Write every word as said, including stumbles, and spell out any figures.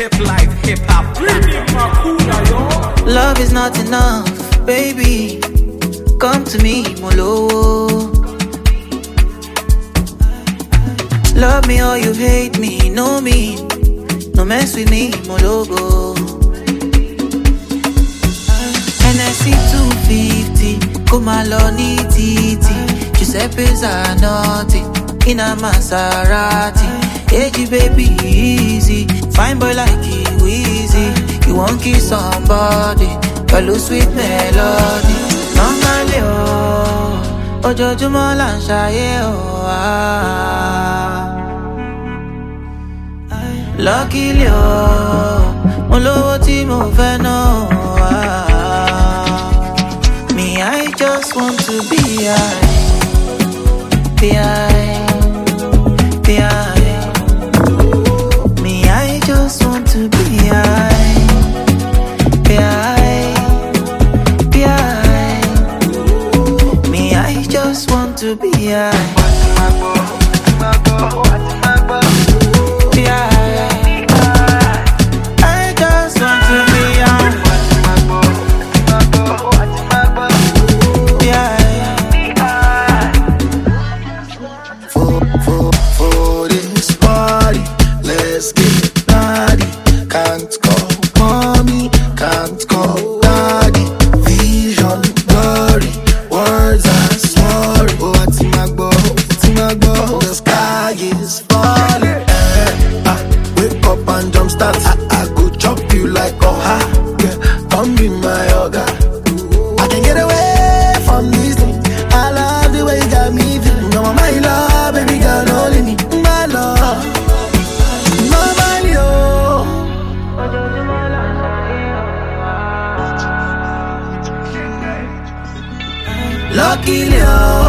Hip life, hip hop. Love is not enough, baby. Come to me, Molo. Love me or you hate me, know me. No mess with me, Mologo. N S C two fifty, come along, titi. Giuseppe's are naughty, in a Maserati. Hey, baby, easy. Fine boy like you, easy. You won't kiss somebody, follow sweet melody. Normally, oh, ojoojúmọ́ là ń ṣayé, oh, ah. Luckily, oh, mo lówó tí mo fẹ́ ná, ah. Me, I just want to be high, be high, be high. Me, I just want to be high, be high, be high. Me, I just want to be high, be high. Let's get naughty. Can't call mommy, can't call daddy. Vision blurry, words are slurry. Oh, what's my go? What's my go? The sky is falling. Eh, ah, wake up and jump start. I, I go chop you like oh ha. Yeah, come be my yoga. I can get away from this thing. I love the way you got me feeling. You're my love, baby girl, only me, my love. Luckily, oh,